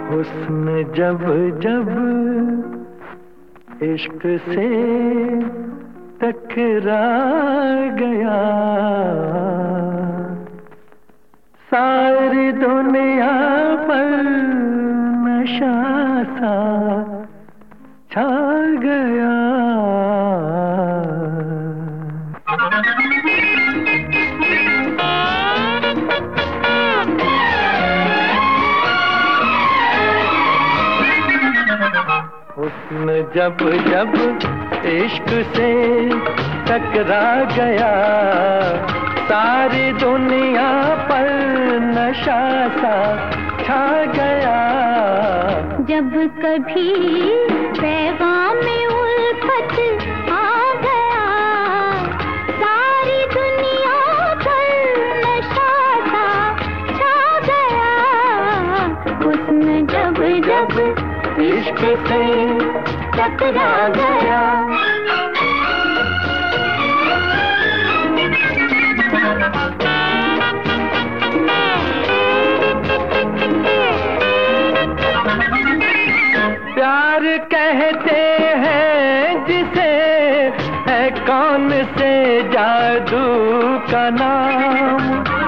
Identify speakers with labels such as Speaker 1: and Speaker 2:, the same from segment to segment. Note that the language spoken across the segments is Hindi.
Speaker 1: हुस्न जब जब इश्क से टकरा गया, सारी दुनिया पर नशा सा छा गया। हुस्न जब जब इश्क से टकरा गया, सारी दुनिया पर नशा सा छा गया।
Speaker 2: जब कभी पैगाम में उल्फत आ गया, सारी दुनिया पर नशा सा छा गया। हुस्न जब जब
Speaker 1: इश्क से टकरा गया, प्यार कहते हैं जिसे, है कौन से जादू का नाम।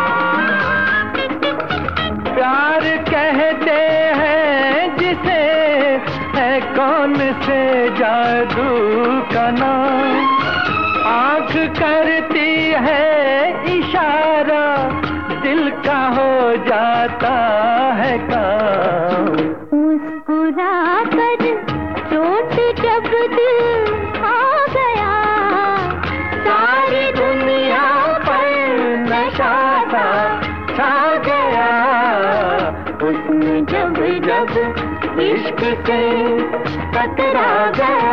Speaker 1: प्यार कहते हैं जिसे, है कौन से जादू का नाम। आँख करती है इशारा, दिल का हो जाता है काम।
Speaker 2: मुस्कुरा कर चोट जब दिल आ गया,
Speaker 1: सारी दुनिया पर नशा सा छा गया। हुस्न जब जब इश्क से टकरा गया।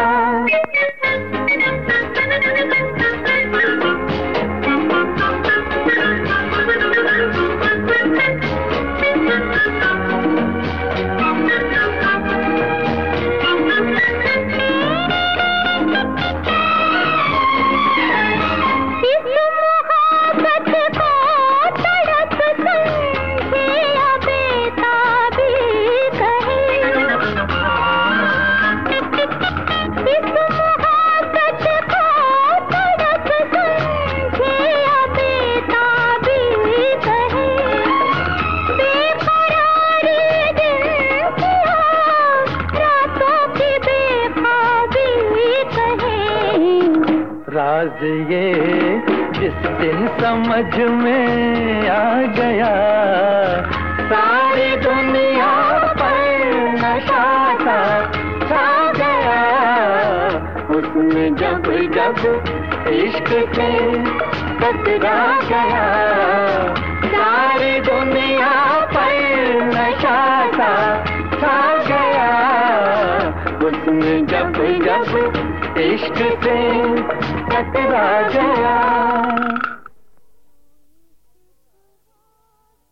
Speaker 1: राज ये जिस दिन समझ में आ गया, सारी दुनिया पर नशा सा छा गया। हुस्न जब जब इश्क से टकरा गया, सारी दुनिया पर नशा सा छा गया। हुस्न जब जब इश्क से टकरा गया।